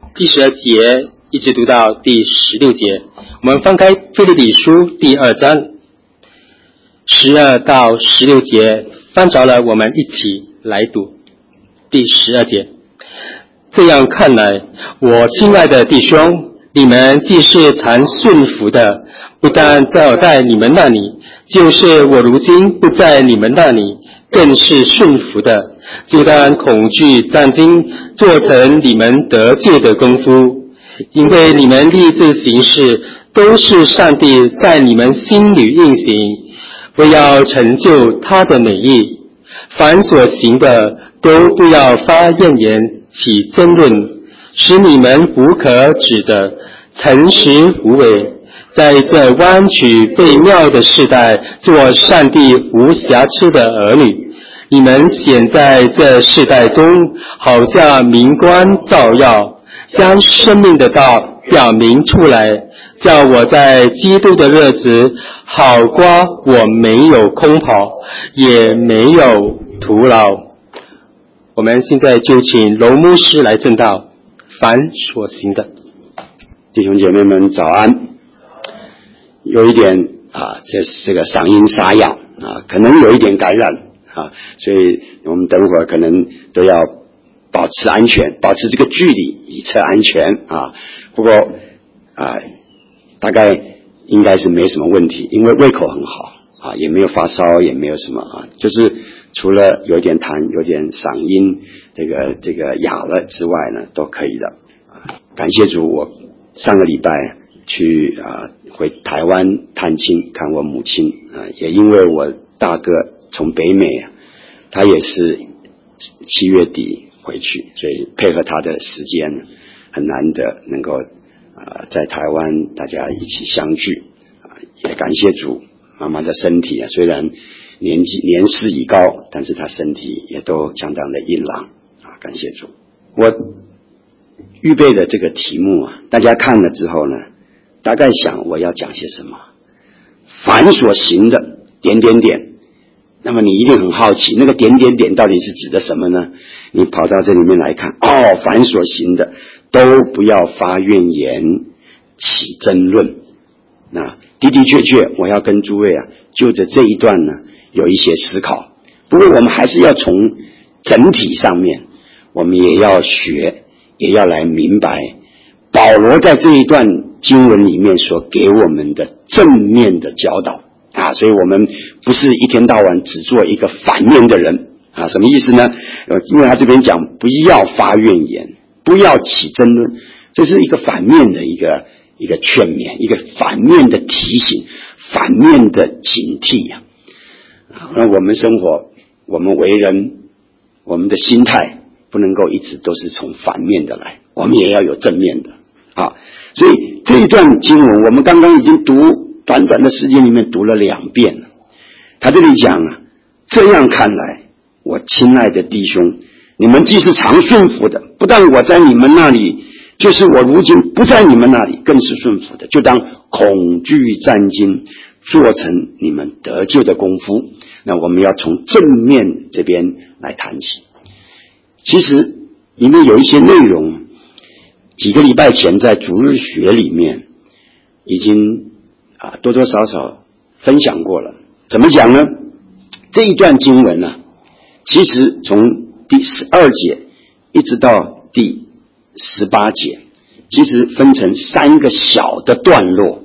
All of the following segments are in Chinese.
第12节一直读到第16节。我们翻开腓立比书第2章12到16节，翻着了，我们一起来读第12节。这样看来，我亲爱的弟兄，你们既是常顺服的，不但在我在你们那里，就是我如今不在你们那里，更是顺服的，就当恐惧战惊，做成你们得救的功夫。因为你们立志行事，都是上帝在你们心里运行，为要成就他的美意。凡所行的，都不要发怨言，起争论，使你们不可指责，诚实无伪，在这弯曲悖谬的世代，做上帝无瑕疵的儿女。你们显在这世代中，好像明光照耀，将生命的道表明出来，叫我在基督的日子，好夸我没有空跑，也没有徒劳。我们现在就请龙牧师来证道凡所行的。 弟兄姐妹们早安。有一点这个嗓音沙哑可能有一点感染所以我们等会儿可能都要保持安全，保持这个距离，以测安全不过大概应该是没什么问题，因为胃口很好也没有发烧，也没有什么就是除了有点痰，有点嗓音这个哑了之外呢，都可以的感谢主，我上个礼拜去回台湾探亲，看我母亲也因为我大哥从北美他也是7月底回去，所以配合他的时间很难得能够在台湾大家一起相聚也感谢主，妈妈的身体虽然年事已高，但是她身体也都相当的硬朗感谢主。我预备的这个题目大家看了之后呢，大概想我要讲些什么。凡所行的点点点，那么你一定很好奇，那个点点点到底是指的什么呢？你跑到这里面来看凡所行的都不要发怨言，起争论。那的的确确我要跟诸位就着这一段呢有一些思考。不过我们还是要从整体上面，我们也要学，也要来明白保罗在这一段经文里面所给我们的正面的教导所以我们不是一天到晚只做一个反面的人什么意思呢？因为他这边讲不要发怨言，不要起争论，这是一个反面的一个劝勉，一个反面的提醒，反面的警惕那我们生活，我们为人，我们的心态不能够一直都是从反面的来，我们也要有正面的所以这一段经文我们刚刚已经短短的时间里面读了2遍了。他这里讲这样看来，我亲爱的弟兄，你们既是常顺服的，不但我在你们那里，就是我如今不在你们那里，更是顺服的，就当恐惧战惊，做成你们得救的功夫。那我们要从正面这边来谈起。其实里面有一些内容，几个礼拜前在主日学里面已经多多少少分享过了。怎么讲呢？这一段经文其实从第12节一直到第18节，其实分成3个小的段落，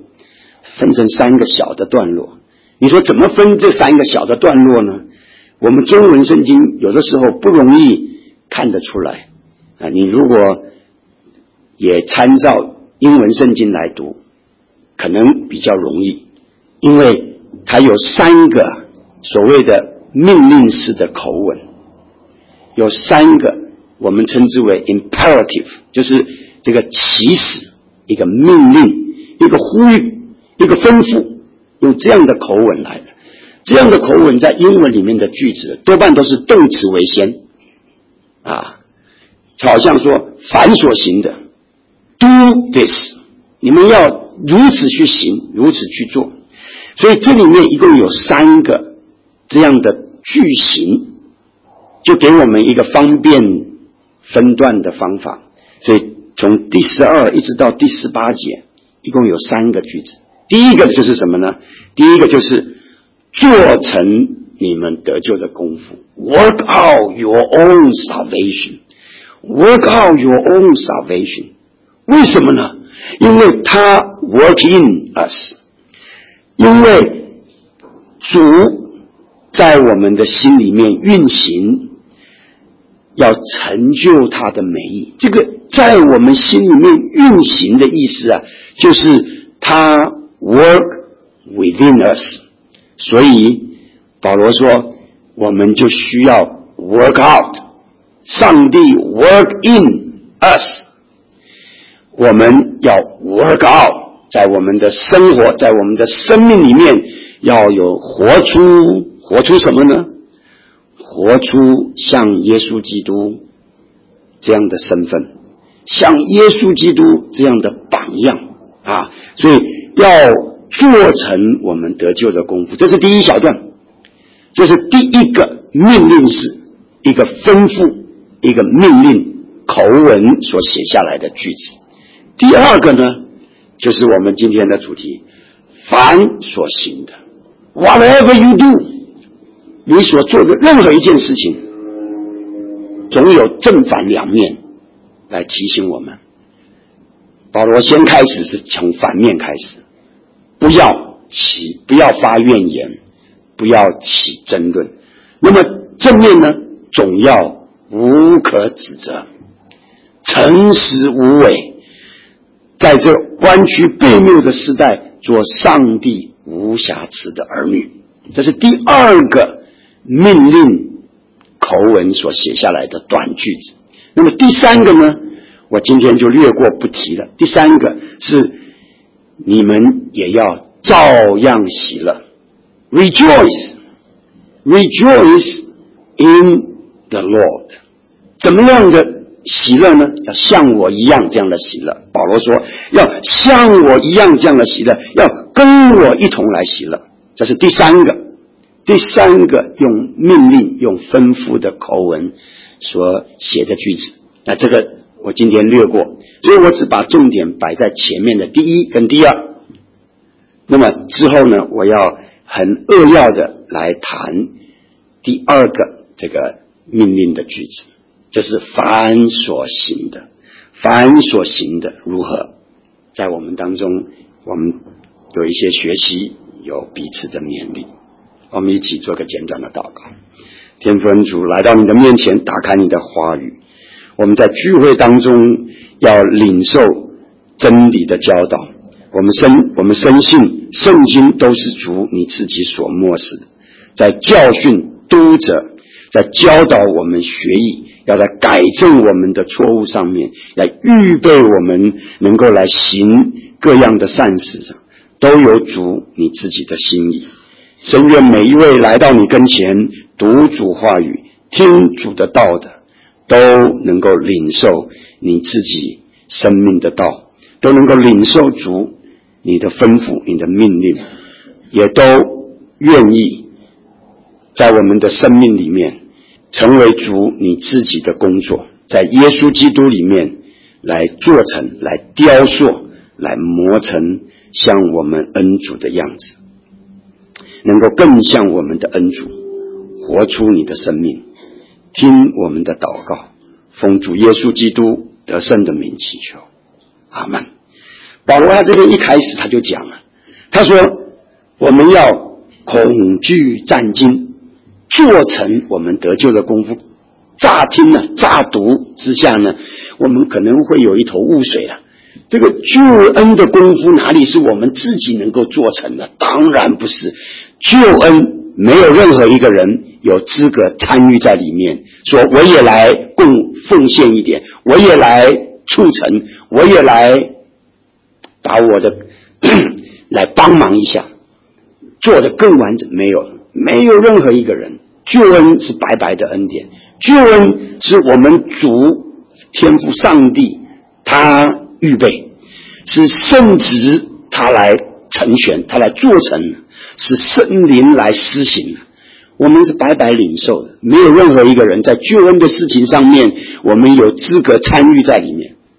你说怎么分这3个小的段落呢？我们中文圣经有的时候不容易看得出来你如果也参照英文圣经来读，可能比较容易，因为它有3个所谓的命令式的口吻，有3个我们称之为 imperative， 就是这个起始，一个命令，一个呼吁，一个吩咐，用这样的口吻来的。这样的口吻在英文里面的句子多半都是动词为先好像说凡所行的 do this， 你们要如此去行，如此去做。所以这里面一共有3个这样的句型，就给我们一个方便分段的方法。所以从第12一直到第18节，一共有3个句子。第一个就是什么呢？第一个就是做成你们得救的功夫 ，work out your own salvation。work out your own salvation。为什么呢？因为他 work in us， 因为主在我们的心里面运行，要成就他的美意。这个在我们心里面运行的意思啊，就是他 work within us。所以保罗说，我们就需要 work out， 上帝 work in us。我们要 work out， 在我们的生活，在我们的生命里面要有活出什么呢？活出像耶稣基督这样的身份，像耶稣基督这样的榜样啊！所以要做成我们得救的功夫，这是第一小段，这是第一个命令式，一个吩咐，一个命令口吻所写下来的句子。第二个呢，就是我们今天的主题，凡所行的 whatever you do， 你所做的任何一件事情总有正反两面来提醒我们。保罗先开始是从反面开始，不要发怨言，不要起争论。那么正面呢，总要无可指责，诚实无伪，在这弯曲悖谬的时代，做上帝无瑕疵的儿女。这是第二个命令口吻所写下来的短句子。那么第三个呢，我今天就略过不提了。第三个是你们也要照样喜乐 ，rejoice in the Lord。怎么样的喜乐呢？要像我一样这样的喜乐。保罗说，要像我一样这样的喜乐，要跟我一同来喜乐。这是第三个用命令、用吩咐的口吻所写的句子。那这个我今天略过，所以我只把重点摆在前面的第一跟第二。那么之后呢，我要很扼要的来谈第二个这个命令的句子，就是凡所行的。凡所行的如何？在我们当中，我们有一些学习，有彼此的勉励。我们一起做个简短的祷告。天父恩主，来到你的面前，打开你的话语。我们在聚会当中要领受真理的教导。我们深信圣经都是主你自己所默示的，在教训、督责，在教导我们学艺，要在改正我们的错误上面，来预备我们能够来行各样的善事上，都有主你自己的心意。深愿每一位来到你跟前读主话语、听主的道的，都能够领受你自己生命的道，都能够领受主你的吩咐、你的命令，也都愿意在我们的生命里面成为主你自己的工作，在耶稣基督里面来做成、来雕塑、来磨成像我们恩主的样子，能够更像我们的恩主，活出你的生命。听我们的祷告，奉主耶稣基督得胜的名祈求，阿们。保罗他这边一开始他就讲了，他说我们要恐惧战惊，做成我们得救的功夫。乍听呢，乍读之下呢，我们可能会有一头雾水了。这个救恩的功夫哪里是我们自己能够做成的？当然不是。救恩没有任何一个人有资格参与在里面，说我也来奉献一点，我也来促成，我也来把我的来帮忙一下，做得更完整。没有任何一个人。救恩是白白的恩典，救恩是我们主天父上帝他预备，是圣职他来成全，他来做成，是圣灵来施行的。我们是白白领受的，没有任何一个人在救恩的事情上面我们有资格参与在里面。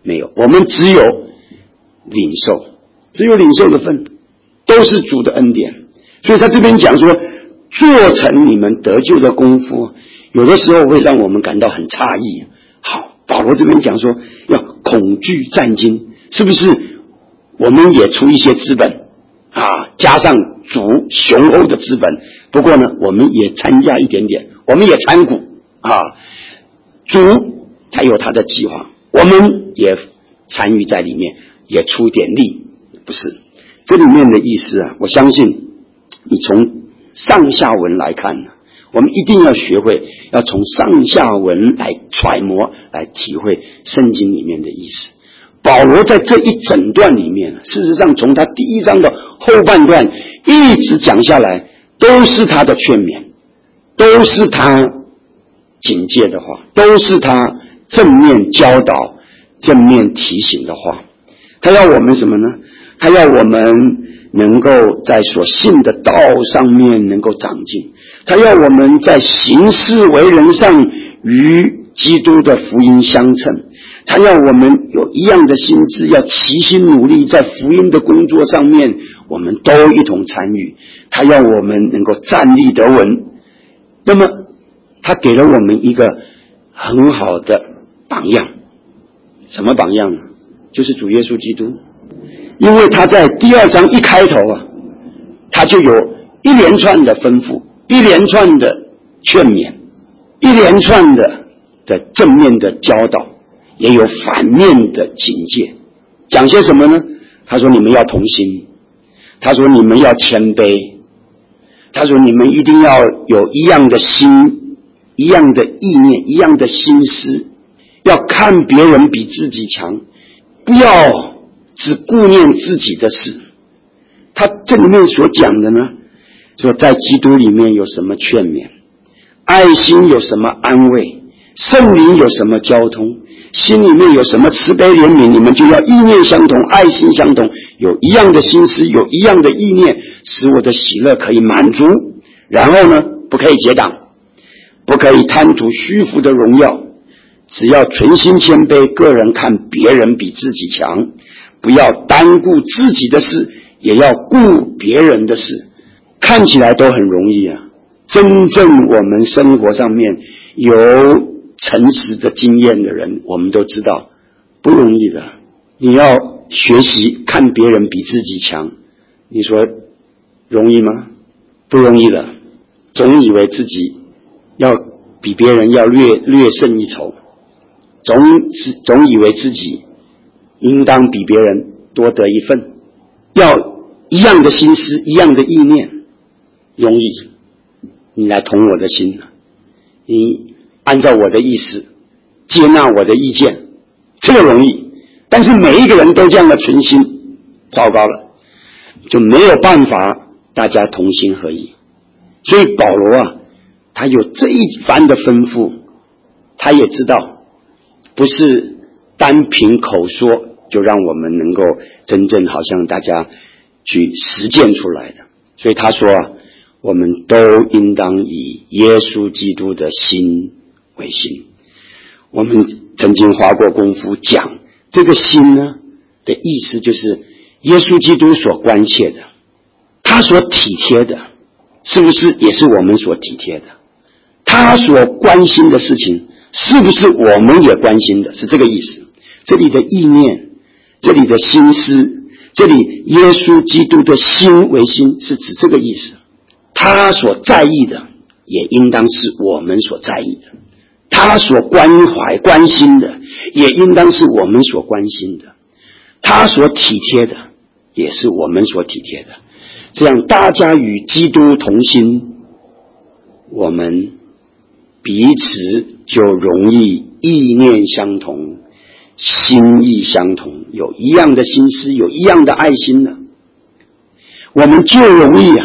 没有，我们只有领受，只有领受的份，都是主的恩典。所以他这边讲说，做成你们得救的功夫，有的时候会让我们感到很诧异。好，保罗这边讲说要恐惧战惊，是不是我们也出一些资本加上主雄厚的资本，不过呢我们也参加一点点，我们也参股主他有他的计划，我们也参与在里面，也出点力。不是，这里面的意思我相信你从上下文来看我们一定要学会要从上下文来揣摩，来体会圣经里面的意思。保罗在这一整段里面，事实上从他第一章的后半段一直讲下来，都是他的劝勉，都是他警戒的话，都是他正面教导、正面提醒的话。他要我们什么呢？他要我们能够在所信的道上面能够长进，他要我们在行事为人上与基督的福音相称，他要我们有一样的心志，要齐心努力在福音的工作上面，我们都一同参与。他要我们能够站立得稳。那么他给了我们一个很好的榜样。什么榜样呢？就是主耶稣基督。因为他在第2章一开头他就有一连串的吩咐，一连串的劝勉，一连串的正面的教导，也有反面的警戒。讲些什么呢？他说你们要同心，他说你们要谦卑，他说你们一定要有一样的心，一样的意念，一样的心思，要看别人比自己强，不要只顾念自己的事。他这里面所讲的呢，说在基督里面有什么劝勉，爱心有什么安慰，圣灵有什么交通，心里面有什么慈悲怜悯，你们就要意念相同，爱心相同，有一样的心思，有一样的意念，使我的喜乐可以满足。然后呢，不可以结党，不可以贪图虚浮的荣耀，只要存心谦卑，个人看别人比自己强，不要单顾自己的事，也要顾别人的事。看起来都很容易真正我们生活上面有诚实的经验的人，我们都知道不容易的。你要学习看别人比自己强，你说容易吗？不容易的。总以为自己要比别人要略胜一筹，总以为自己应当比别人多得一份，要一样的心思，一样的意念，容易。你来同我的心，你按照我的意思接纳我的意见，这个容易。但是每一个人都这样的存心，糟糕了，就没有办法大家同心合意。所以保罗他有这一番的吩咐，他也知道不是单凭口说就让我们能够真正好像大家去实践出来的。所以他说我们都应当以耶稣基督的心为心。我们曾经花过功夫讲这个心呢的意思，就是耶稣基督所关切的，他所体贴的，是不是也是我们所体贴的？他所关心的事情，是不是我们也关心的？是这个意思。这里的意念，这里的心思，这里耶稣基督的心为心，是指这个意思。他所在意的也应当是我们所在意的，他所关怀关心的也应当是我们所关心的，他所体贴的也是我们所体贴的。这样大家与基督同心，我们彼此就容易意念相同，心意相同，有一样的心思，有一样的爱心了，我们就容易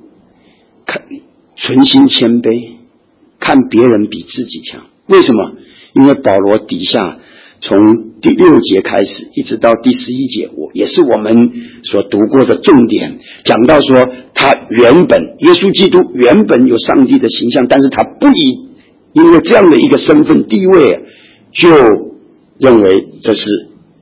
存心谦卑，看别人比自己强。为什么？因为保罗底下从第6节开始一直到第11节，也是我们所读过的重点，讲到说他原本耶稣基督原本有上帝的形象，但是他不因为这样的一个身份地位就认为这是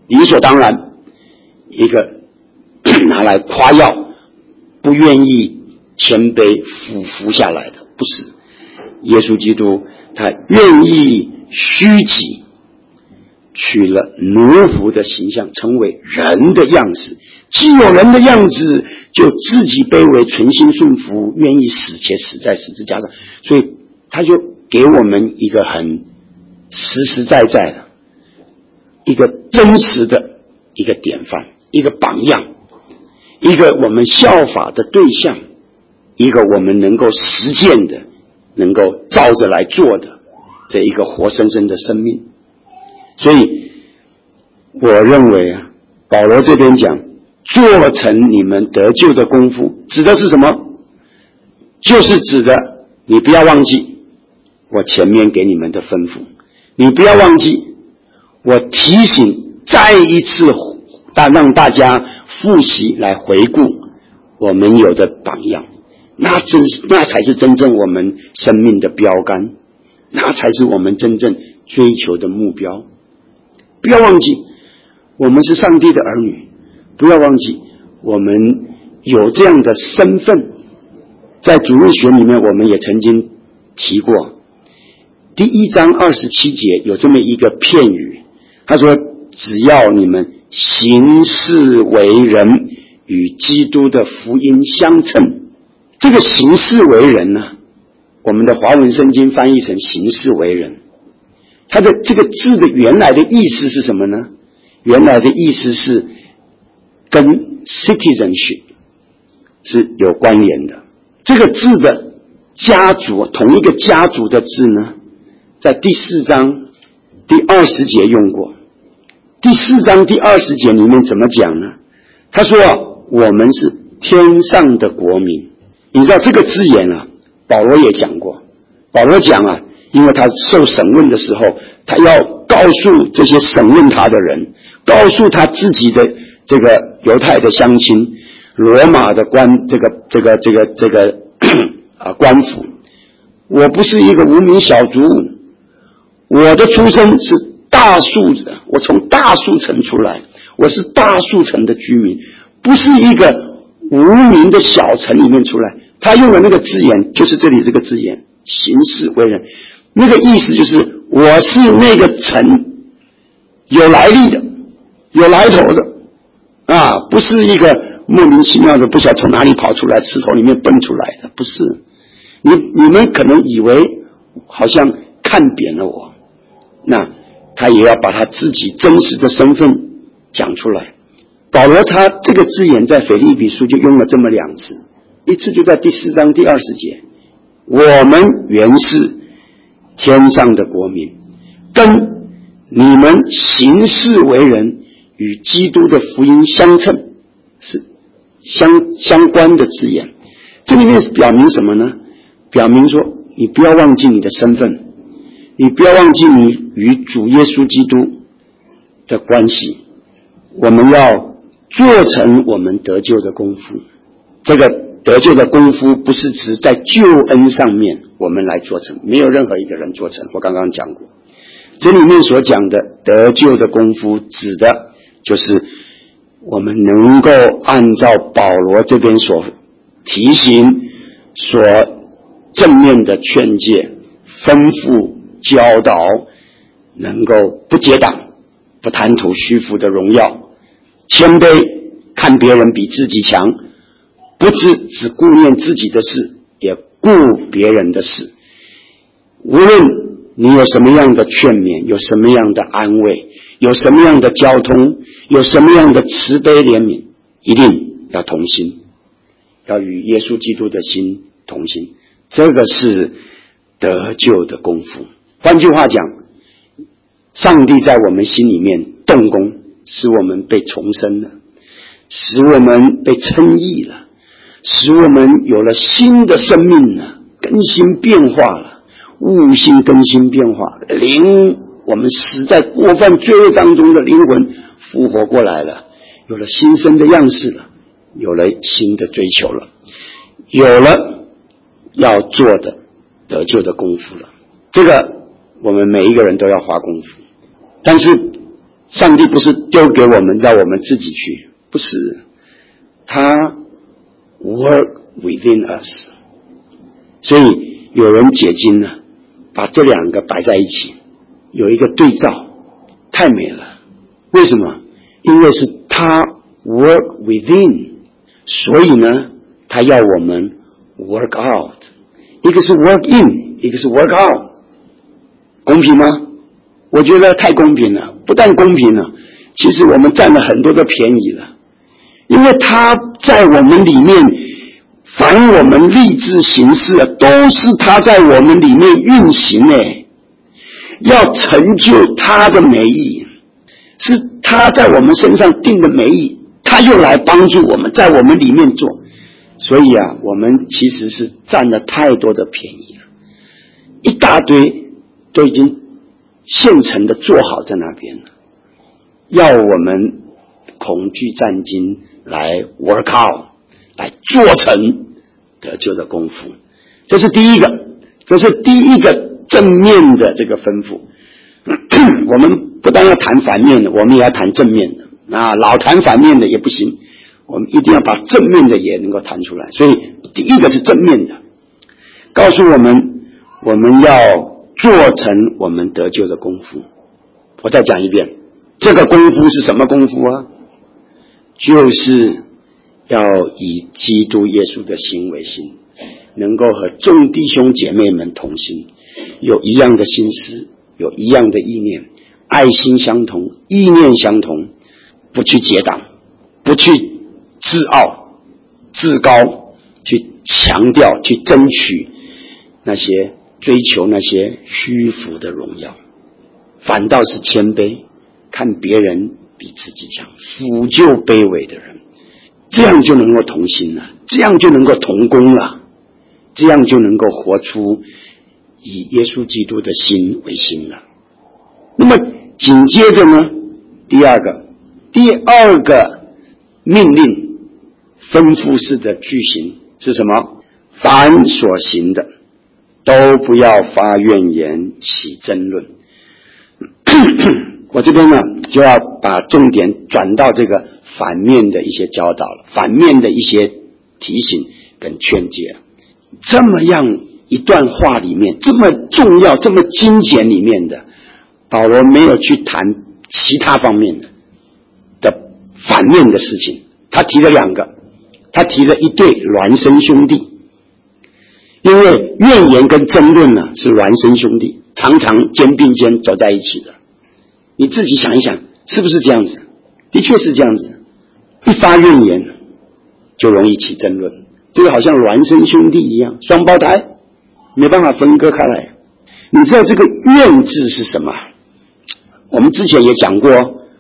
理所当然一个拿来夸耀，不愿意谦卑俯伏下来的，不是。耶稣基督他愿意虚己，取了奴仆的形象，成为人的样式。既有人的样子，就自己卑微，存心顺服，愿意死，且死在十字架上。所以他就给我们一个很实实在在的一个真实的一个典范，一个榜样，一个我们效法的对象，一个我们能够实践的，能够照着来做的这一个活生生的生命。所以我认为啊，保罗这边讲做成你们得救的功夫，指的是什么？就是指的你不要忘记我前面给你们的吩咐，你不要忘记我提醒，再一次让大家复习来回顾我们有的榜样，那才是真正我们生命的标杆，那才是我们真正追求的目标。不要忘记我们是上帝的儿女，不要忘记我们有这样的身份。在主日学里面我们也曾经提过，第1章27节有这么一个片语，他说只要你们行事为人与基督的福音相称。这个行事为人呢，我们的华文圣经翻译成行事为人，它的这个字的原来的意思是什么呢？原来的意思是跟 citizenship 是有关联的。这个字的家族，同一个家族的字呢，在第4章第20节用过。第4章第20节里面怎么讲呢？他说我们是天上的国民。你知道这个字眼啊，保罗也讲过。保罗讲啊，因为他受审问的时候，他要告诉这些审问他的人，告诉他自己的这个犹太的乡亲，罗马的官官府，我不是一个无名小卒，我的出身是大树的，我从大树城出来，我是大树城的居民，不是一个无名的小城里面出来。他用的那个字眼就是这里这个字眼，行事为人，那个意思就是我是那个城有来历的，有来头的啊，不是一个莫名其妙的不晓得从哪里跑出来，石头里面蹦出来的，不是。你们可能以为好像看扁了我，那他也要把他自己真实的身份讲出来。保罗他这个字眼在腓立比书就用了这么2次，一次就在第4章第20节，我们原是天上的国民，跟你们行事为人与基督的福音相称，是相关的字眼。这里面表明什么呢？表明说你不要忘记你的身份，你不要忘记你与主耶稣基督的关系，我们要做成我们得救的功夫。这个得救的功夫不是指在救恩上面我们来做成，没有任何一个人做成，我刚刚讲过。这里面所讲的得救的功夫指的就是我们能够按照保罗这边所提醒，所正面的劝诫、吩咐、教导，能够不结党，不贪图虚浮的荣耀，谦卑，看别人比自己强，不只顾念自己的事，也顾别人的事。无论你有什么样的劝勉，有什么样的安慰，有什么样的交通，有什么样的慈悲怜悯，一定要同心，要与耶稣基督的心同心。这个是得救的功夫。换句话讲，上帝在我们心里面动工，使我们被重生了，使我们被称义了，使我们有了新的生命了，更新变化了，悟性更新变化，灵我们死在过犯罪恶当中的灵魂复活过来了，有了新生的样式了，有了新的追求了，有了要做的得救的功夫了。这个我们每一个人都要花功夫，但是上帝不是丢给我们让我们自己去，不是，他 work within us。 所以有人解经呢，把这两个摆在一起，有一个对照，太美了。为什么？因为是他 work within， 所以呢他要我们 work out， 一个是 work in， 一个是 work out。 公平吗？我觉得太公平了，不但公平了，其实我们占了很多的便宜了。因为他在我们里面，凡我们立志行事都是他在我们里面运行要成就他的美意，是他在我们身上定的美意，他又来帮助我们在我们里面做。所以我们其实是占了太多的便宜了，一大堆都已经现成的做好在那边了，要我们恐惧战兢来 work out， 来做成得救的功夫。这是第一个，这是第一个正面的这个吩咐。我们不但要谈反面的，我们也要谈正面的老谈反面的也不行，我们一定要把正面的也能够谈出来。所以第一个是正面的，告诉我们我们要做成我们得救的功夫。我再讲一遍，这个功夫是什么功夫就是要以基督耶稣的心为心，能够和众弟兄姐妹们同心，有一样的心思，有一样的意念，爱心相同，意念相同，不去结党，不去自傲自高，去强调去争取那些追求那些虚浮的荣耀，反倒是谦卑，看别人比自己强，俯就卑微的人，这样就能够同心了，这样就能够同工了，这样就能够活出以耶稣基督的心为心了。那么紧接着呢，第二个命令吩咐式的句型是什么？凡所行的都不要发怨言起争论。我这边呢就要把重点转到这个反面的一些教导了，反面的一些提醒跟劝诫。这么样一段话里面，这么重要这么精简里面的，保罗没有去谈其他方面的反面的事情，他提了两个，他提了一对孪生兄弟。因为怨言跟争论呢是孪生兄弟，常常肩并肩走在一起的。你自己想一想，是不是这样子？的确是这样子，一发怨言就容易起争论，这个好像孪生兄弟一样，双胞胎没办法分割开来。你知道这个怨字是什么？我们之前也讲过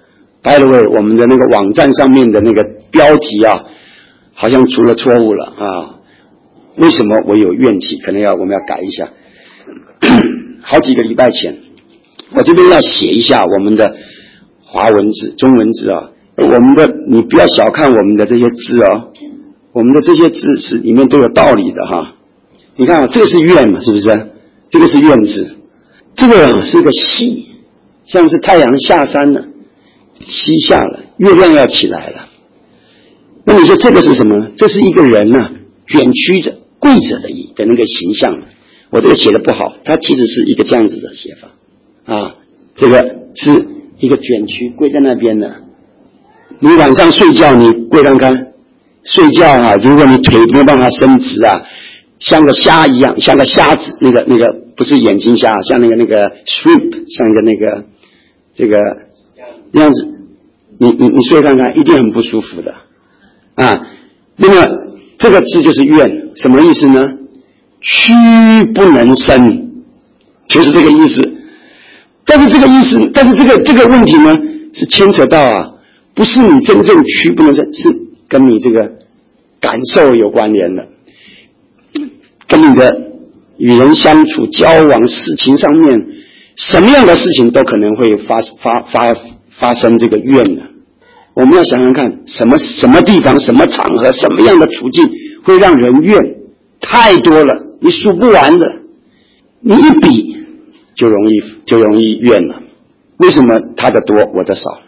by the way， 我们的那个网站上面的那个标题好像出了错误了为什么我有怨气？可能我们要改一下。好几个礼拜前，我这边要写一下我们的华文字、中文字我们的你不要小看我们的这些字我们的这些字是里面都有道理的你看这个是怨嘛，是不是？这个是怨字，这个是个西，像是太阳下山了，西下了，月亮要起来了。那你说这个是什么？这是一个人卷曲着跪着的那个形象。我这个写的不好，它其实是一个这样子的写法这个是一个卷曲跪在那边的。你晚上睡觉你跪看看，睡觉如果你腿没有办法伸直像个虾一样，像个虾子，那个不是眼睛虾，像那个 shrimp， 像一个这个样子，你睡看看，一定很不舒服的那么这个字就是怨，什么意思呢？屈不能伸，就是这个意思。但是这个问题呢，是牵扯到不是你真正屈不能伸，是跟你这个感受有关联的，跟你的与人相处、交往、事情上面，什么样的事情都可能会发生这个怨的。我们要想想看，什么地方、什么场合、什么样的处境会让人怨？太多了，你数不完的，你一比就容易怨了。为什么他的多我的少？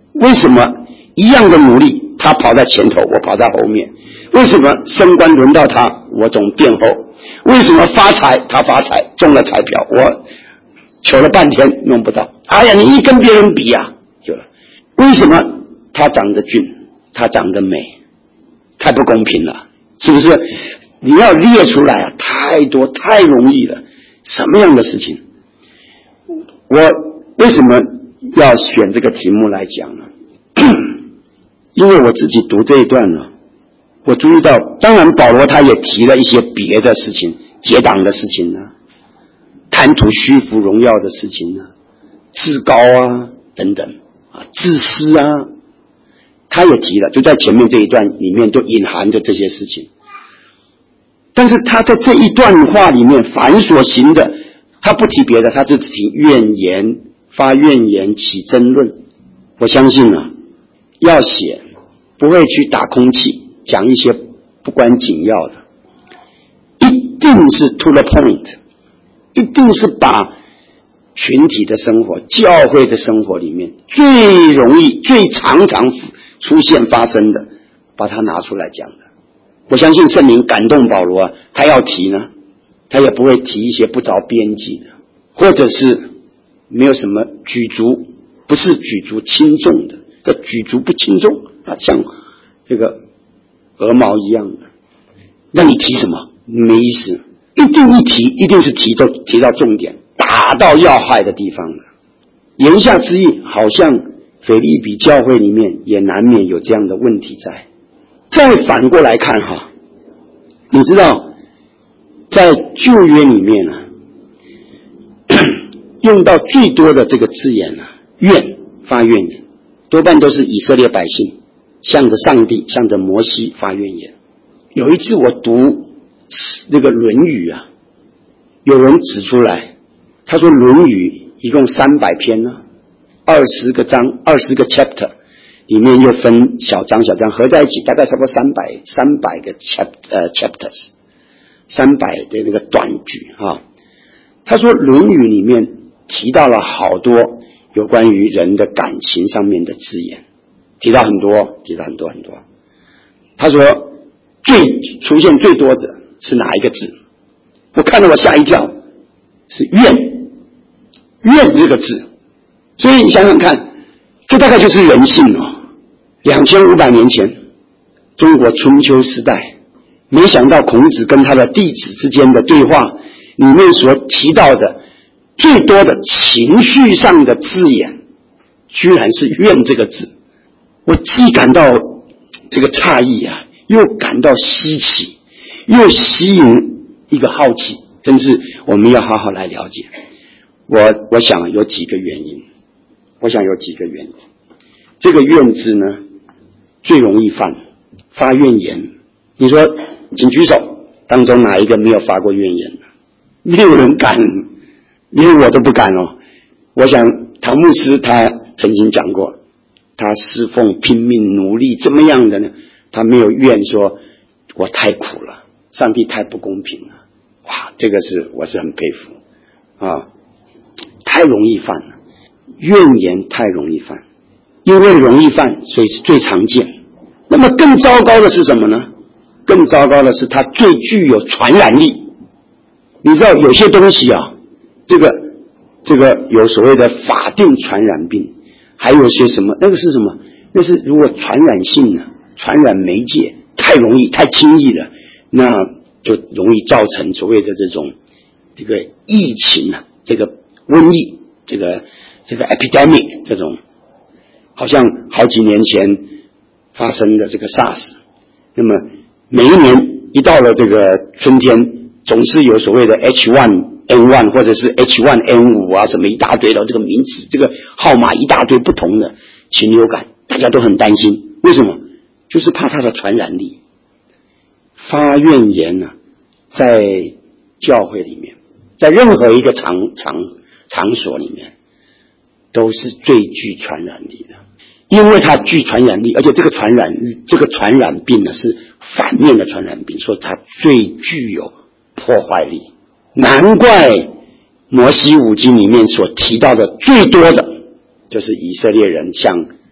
为什么一样的努力，他跑在前头，我跑在后面？为什么升官轮到他，我总变后？为什么发财，他发财中了彩票，我求了半天弄不到？哎呀，你一跟别人比啊，就了。为什么他长得俊，他长得美？太不公平了，是不是？你要列出来啊，太多太容易了。什么样的事情？我为什么要选这个题目来讲呢？因为我自己读这一段呢，我注意到，当然保罗他也提了一些别的事情，结党的事情呢，贪图虚浮荣耀的事情呢，自高啊等等啊，自私啊，他也提了，就在前面这一段里面都隐含着这些事情。但是他在这一段话里面凡所行的，他不提别的，他只提怨言，发怨言，起争论。我相信啊，要写不会去打空气，讲一些不关紧要的，一定是 to the point， 一定是把群体的生活、教会的生活里面最容易、最常常出现发生的，把它拿出来讲的。我相信圣灵感动保罗啊，他要提呢，他也不会提一些不着边际的，或者是没有什么举足，不是举足轻重的，这举足不轻重啊，像这个鹅毛一样的，那你提什么没意思，一定一提，一定是提到重点，打到要害的地方了。言下之意，好像腓立比教会里面也难免有这样的问题在。再反过来看哈，你知道在旧约里面呢，用到最多的这个字眼呢，怨，发怨言，多半都是以色列百姓向着上帝、向着摩西发怨言。有一次我读那个论语啊，有人指出来，他说论语一共300篇呢，20个章，20个 chapter， 里面又分小章小章合在一起，大概差不多300个chapters， 300的那个短句啊。他说论语里面提到了好多有关于人的感情上面的字眼，提到很多。他说出现最多的是哪一个字？我看得我吓一跳，是怨这个字。所以你想想看，这大概就是人性哦。2500年前，中国春秋时代，没想到孔子跟他的弟子之间的对话里面所提到的最多的情绪上的字眼，居然是怨这个字。我既感到这个诧异啊，又感到稀奇，又吸引一个好奇，真是我们要好好来了解。我想有几个原因。这个怨字呢，最容易发怨言。你说，请举手，当中哪一个没有发过怨言？没有人敢，连我都不敢哦。我想唐牧师他曾经讲过，他侍奉拼命努力怎么样的呢？他没有怨说我太苦了，上帝太不公平了。哇，这个我是很佩服啊，太容易犯了，怨言太容易犯，因为容易犯，所以是最常见。那么更糟糕的是什么呢？更糟糕的是它最具有传染力。你知道有些东西啊，这个有所谓的法定传染病，还有些什么，那个是什么？那是如果传染性呢，传染媒介太容易太轻易了，那就容易造成所谓的这个疫情啊，这个瘟疫，这个 epidemic， 这种好像好几年前发生的这个 SARS。 那么每一年一到了这个春天，总是有所谓的 H1N1 或者是 H1N5 啊，什么一大堆的这个名词，这个号码一大堆不同的禽流感，大家都很担心。为什么？就是怕它的传染力。发怨言呢，在教会里面，在任何一个场所里面，都是最具传染力的。因为它具传染力，而且这个传染病呢是反面的传染病，所以它最具有破坏力。难怪摩西五经里面所提到的最多的就是以色列人向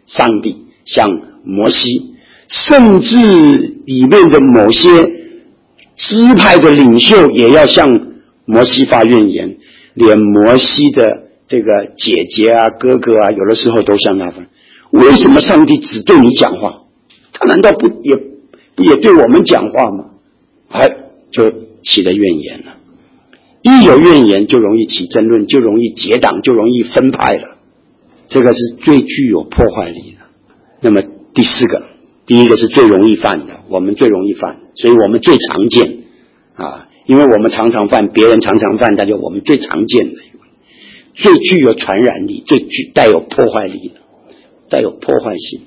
上帝，向摩西，甚至里面的某些支派的领袖也要向摩西发怨言，连摩西的这个姐姐啊、哥哥啊，有的时候都向他发。为什么上帝只对你讲话？他难道不也对我们讲话吗？就起了怨言了。一有怨言就容易起争论，就容易结党，就容易分派了。这个是最具有破坏力的。那么第四个，第一个是最容易犯的，我们最容易犯，所以我们最常见因为我们常常犯，别人常常犯，那就我们最常见的，最具有传染力，最带有破坏力的，带有破坏性。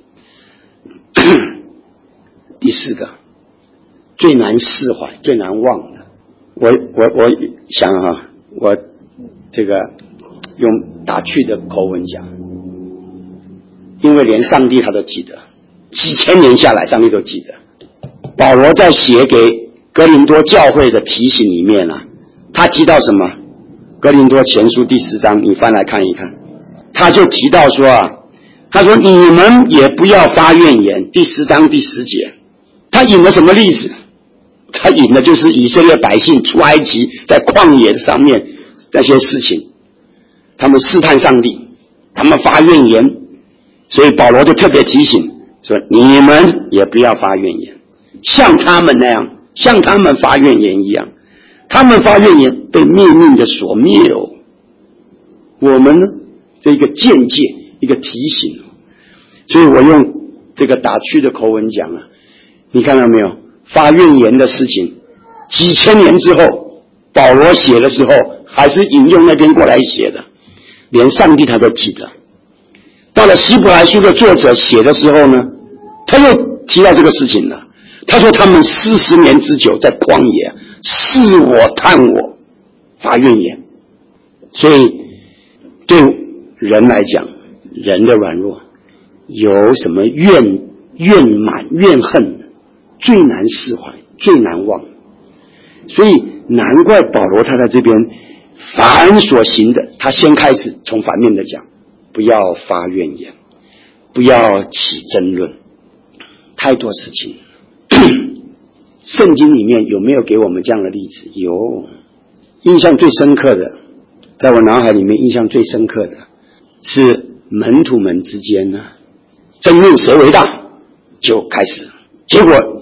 第四个，最难释怀、最难忘的。我想我这个用打趣的口吻讲，因为连上帝他都记得，几千年下来上帝都记得。保罗在写给哥林多教会的提醒里面他提到什么？哥林多前书第10章，你翻来看一看，他就提到说他说你们也不要发怨言，第10章第10节。他引了什么例子？他引的就是以色列百姓出埃及在旷野上面那些事情，他们试探上帝，他们发怨言，所以保罗就特别提醒说你们也不要发怨言，像他们那样，像他们发怨言一样，他们发怨言被灭命的所灭我们呢，这一个见解，一个提醒。所以我用这个打趣的口吻讲你看到没有？发怨言的事情，几千年之后，保罗写的时候还是引用那边过来写的，连上帝他都记得。到了希伯来书的作者写的时候呢，他又提到这个事情了。他说他们40年之久在旷野试我探我，发怨言。所以对人来讲，人的软弱有什么怨满怨恨最难释怀，最难忘。所以难怪保罗他在这边凡所行的，他先开始从反面的讲，不要发怨言，不要起争论。太多事情圣经里面有没有给我们这样的例子？有。印象最深刻的，在我脑海里面印象最深刻的是门徒们之间争论谁为大，就开始。结果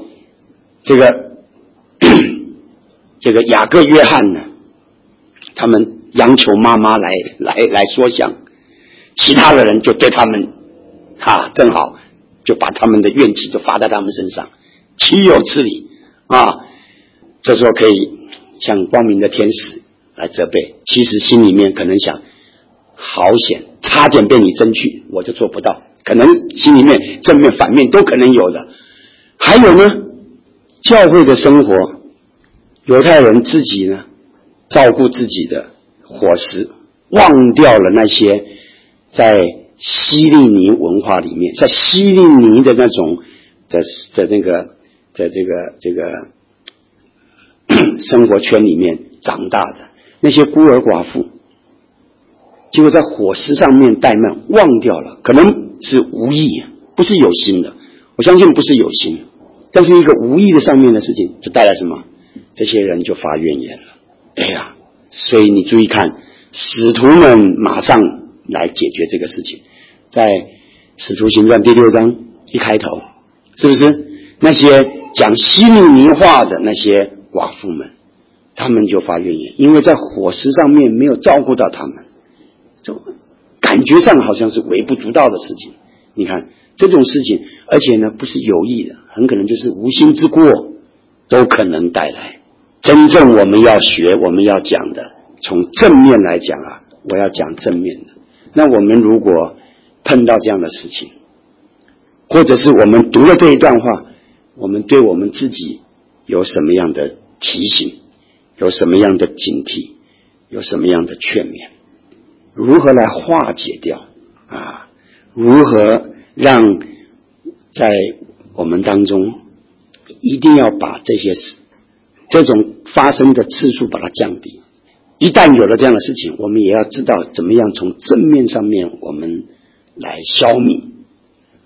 这个雅各约翰呢，他们央求妈妈来说项，其他的人就对他们正好就把他们的怨气就发在他们身上，岂有此理这时候可以像光明的天使来责备，其实心里面可能想好险，差点被你争去，我就做不到，可能心里面正面反面都可能有的。还有呢，教会的生活，犹太人自己呢照顾自己的伙食，忘掉了那些在希利尼文化里面，在希利尼的那种的那个这个生活圈里面长大的那些孤儿寡妇，结果在伙食上面怠慢，忘掉了，可能是无意，不是有心的，我相信不是有心，但是一个无意的上面的事情就带来什么？这些人就发怨言了。所以你注意看，使徒们马上来解决这个事情。在使徒行传第6章一开头，是不是那些讲希利尼话的那些寡妇们，他们就发怨言，因为在伙食上面没有照顾到他们，就感觉上好像是微不足道的事情。你看这种事情，而且呢不是有意的，很可能就是无心之过，都可能带来。真正我们要学，我们要讲的，从正面来讲我要讲正面的。那我们如果碰到这样的事情，或者是我们读了这一段话，我们对我们自己有什么样的提醒，有什么样的警惕，有什么样的劝勉，如何来化解掉如何让在我们当中一定要把这种发生的次数把它降低。一旦有了这样的事情，我们也要知道怎么样从正面上面我们来消弭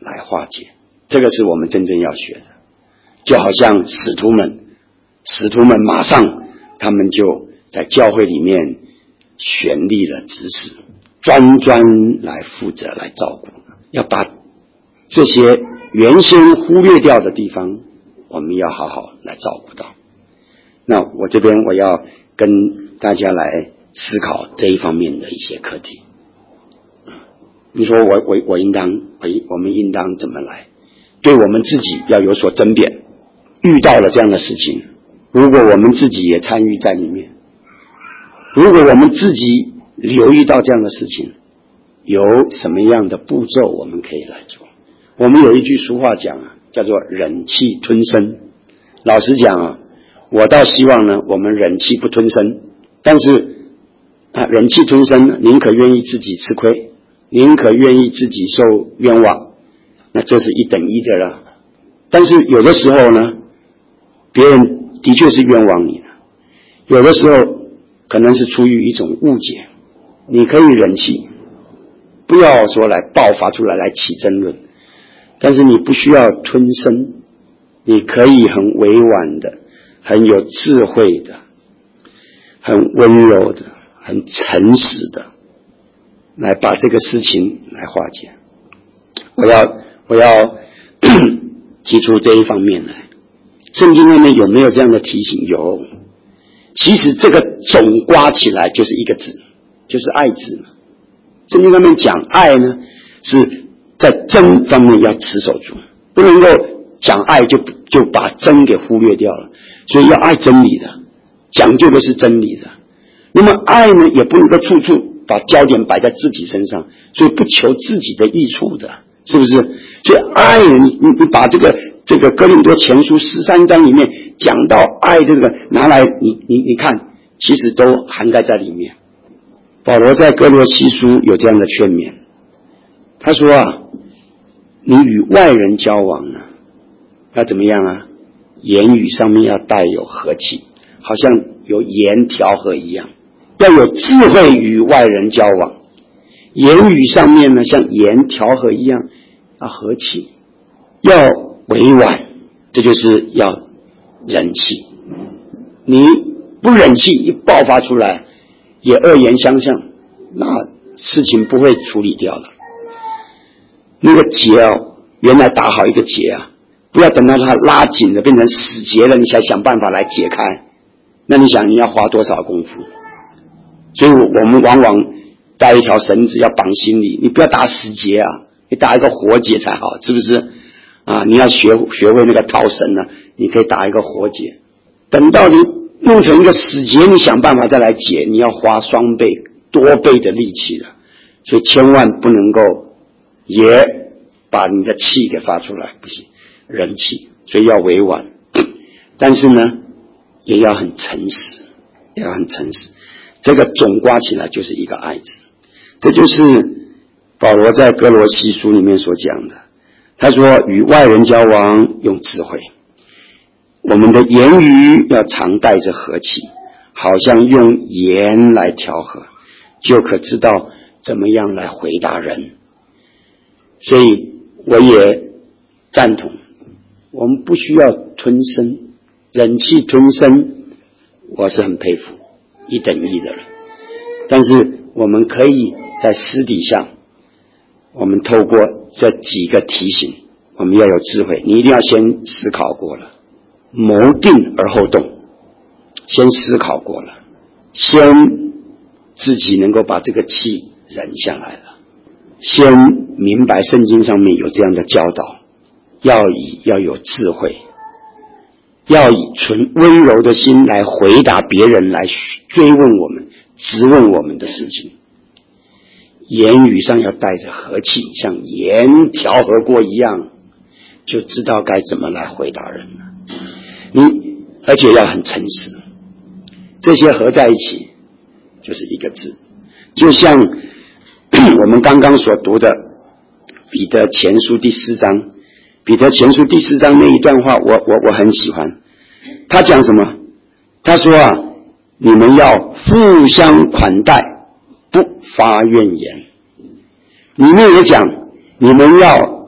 来化解。这个是我们真正要学的。就好像使徒们马上他们就在教会里面选立了执事，专来负责来照顾，要把这些原先忽略掉的地方，我们要好好来照顾到。那我这边我要跟大家来思考这一方面的一些课题。你说我们应当怎么来？对我们自己要有所争辩。遇到了这样的事情，如果我们自己也参与在里面，如果我们自己留意到这样的事情，有什么样的步骤我们可以来做？我们有一句俗话讲叫做忍气吞声。老实讲我倒希望呢，我们忍气不吞声，但是忍气吞声，宁可愿意自己吃亏，宁可愿意自己受冤枉，那这是一等一的了。但是有的时候呢，别人的确是冤枉你的，有的时候可能是出于一种误解，你可以忍气，不要说来爆发出来起争论，但是你不需要吞声，你可以很委婉的，很有智慧的，很温柔的，很诚实的来把这个事情来化解。我要提出这一方面来。圣经里面有没有这样的提醒？有。其实这个总刮起来就是一个字，就是爱字。圣经上面讲爱呢，是在真方面要持守住，不能够讲爱就把真给忽略掉了。所以要爱真理的，讲究的是真理的。那么爱呢，也不能够处处把焦点摆在自己身上，所以不求自己的益处的，是不是？所以爱，你把这个哥林多前书13章里面讲到爱这个拿来，你看，其实都涵盖在里面。保罗在哥罗西书有这样的劝勉，他说你与外人交往呢，要怎么样言语上面要带有和气，好像有盐调和一样，要有智慧与外人交往。言语上面呢，像盐调和一样和气，要委婉，这就是要忍气。你不忍气一爆发出来，也恶言相向，那事情不会处理掉的。那个结原来打好一个结不要等到它拉紧了变成死结了，你才想办法来解开，那你想你要花多少功夫？所以我们往往带一条绳子要绑心里，你不要打死结你打一个活结才好，是不是你要学会那个套绳你可以打一个活结。等到你弄成一个死结，你想办法再来解，你要花双倍多倍的力气了。所以千万不能够也把你的气给发出来，不行，人气，所以要委婉，但是呢也要很诚实，这个总刮起来就是一个爱字。这就是保罗在哥罗西书里面所讲的，他说与外人交往用智慧，我们的言语要常带着和气，好像用盐来调和，就可知道怎么样来回答人。所以我也赞同，我们不需要吞声，忍气吞声，我是很佩服，一等一的了。但是我们可以在私底下，我们透过这几个提醒，我们要有智慧，你一定要先思考过了，谋定而后动，先思考过了，先自己能够把这个气忍下来了，先明白圣经上面有这样的教导，要有智慧，要以纯温柔的心来回答别人，来追问我们，质问我们的事情。言语上要带着和气，像盐调和过一样，就知道该怎么来回答人了。而且要很诚实，这些合在一起就是一个字。就像我们刚刚所读的彼得前书第4章，彼得前书第4章那一段话我很喜欢。他讲什么？他说你们要互相款待，不发怨言。里面也讲你们要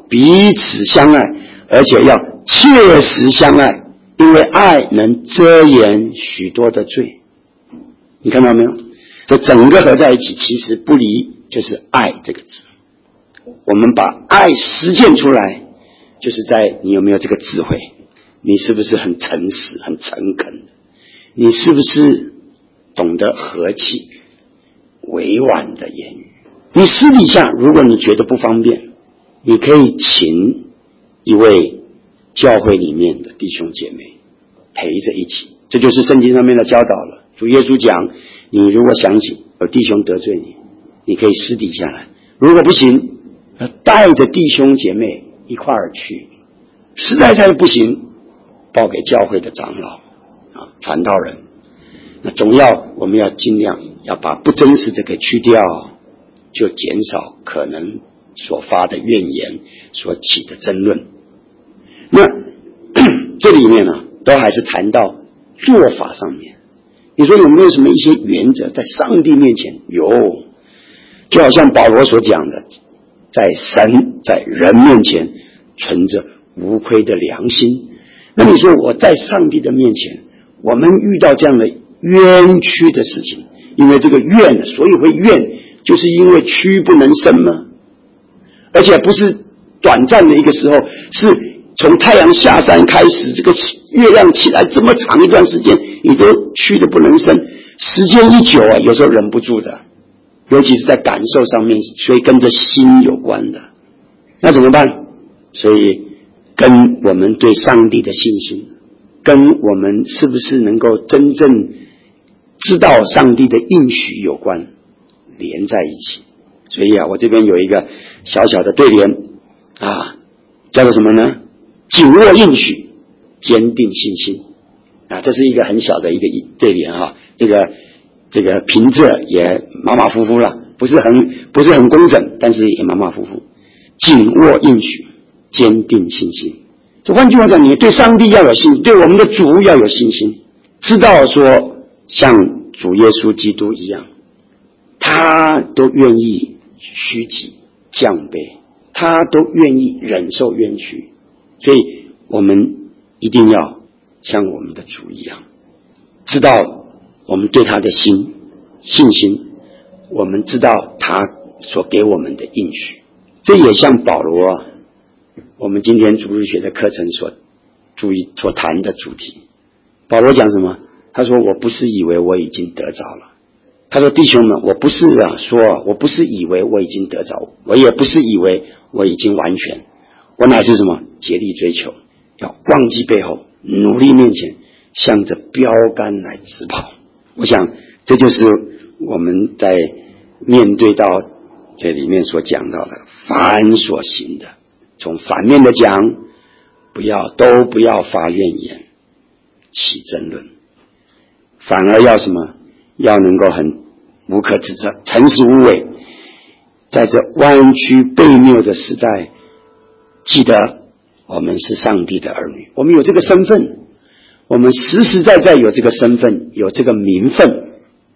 彼此相爱，而且要切实相爱，因为爱能遮掩许多的罪。你看到没有？这整个合在一起，其实不离就是爱这个字。我们把爱实践出来，就是在你有没有这个智慧，你是不是很诚实很诚恳，你是不是懂得和气委婉的言语。你私底下如果你觉得不方便，你可以请一位教会里面的弟兄姐妹陪着一起，这就是圣经上面的教导了。主耶稣讲，你如果想起有弟兄得罪你，你可以私底下来，如果不行，带着弟兄姐妹一块儿去，实在再不行，报给教会的长老传道人。那总要我们要尽量要把不真实的给去掉，就减少可能所发的怨言所起的争论。那这里面呢，都还是谈到做法上面。你说有没有什么一些原则在上帝面前？有，就好像保罗所讲的，在神在人面前存着无亏的良心。那你说我在上帝的面前，我们遇到这样的冤屈的事情，因为这个怨，所以会怨，就是因为屈不能伸吗？而且不是短暂的一个时候，是从太阳下山开始，这个月亮起来这么长一段时间，你都屈得不能伸，时间一久有时候忍不住的，尤其是在感受上面，所以跟着心有关的。那怎么办？所以跟我们对上帝的信心，跟我们是不是能够真正知道上帝的应许有关，连在一起。所以我这边有一个小小的对联叫做什么呢？紧握应许，坚定信心这是一个很小的一个对联这个平仄也马马虎虎了，不是很工整，但是也马马虎虎。紧握应许，坚定信心。这换句话讲，你对上帝要有信心，对我们的主要有信心，知道说像主耶稣基督一样，他都愿意虚己降卑，他都愿意忍受冤屈。所以我们一定要像我们的主一样，知道我们对他的信心，我们知道他所给我们的应许。这也像保罗我们今天主日学的课程所谈的主题。保罗讲什么？他说我不是以为我已经得着了，他说弟兄们，我不是我不是以为我已经得着，我也不是以为我已经完全，我乃是什么？竭力追求，要忘记背后，努力面前，向着标杆来直跑。我想这就是我们在面对到这里面所讲到的凡所行的，从反面的讲，都不要发怨言起争论，反而要什么？要能够很无可指责，诚实无伪。在这弯曲悖谬的时代，记得我们是上帝的儿女，我们有这个身份，我们实实在在有这个身份，有这个名分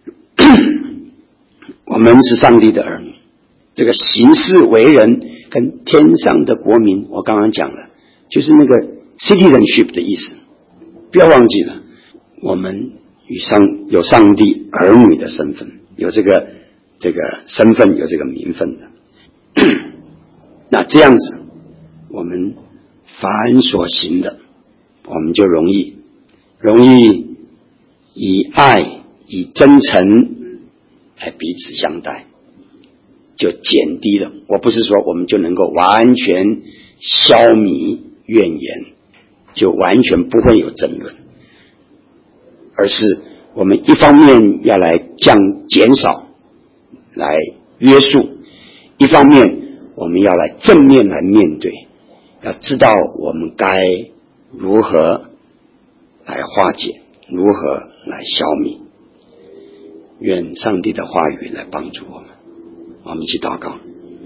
我们是上帝的儿女。这个行事为人跟天上的国民，我刚刚讲了，就是那个 citizenship 的意思，不要忘记了，我们有上帝儿女的身份，有这个身份，有这个名分的那这样子我们凡所行的，我们就容易以爱以真诚来彼此相待，就减低了。我不是说我们就能够完全消弭怨言，就完全不会有争论，而是我们一方面要来减少来约束，一方面我们要来正面来面对，要知道我们该如何来化解，如何来消弭。愿上帝的话语来帮助我们。我们一起祷告。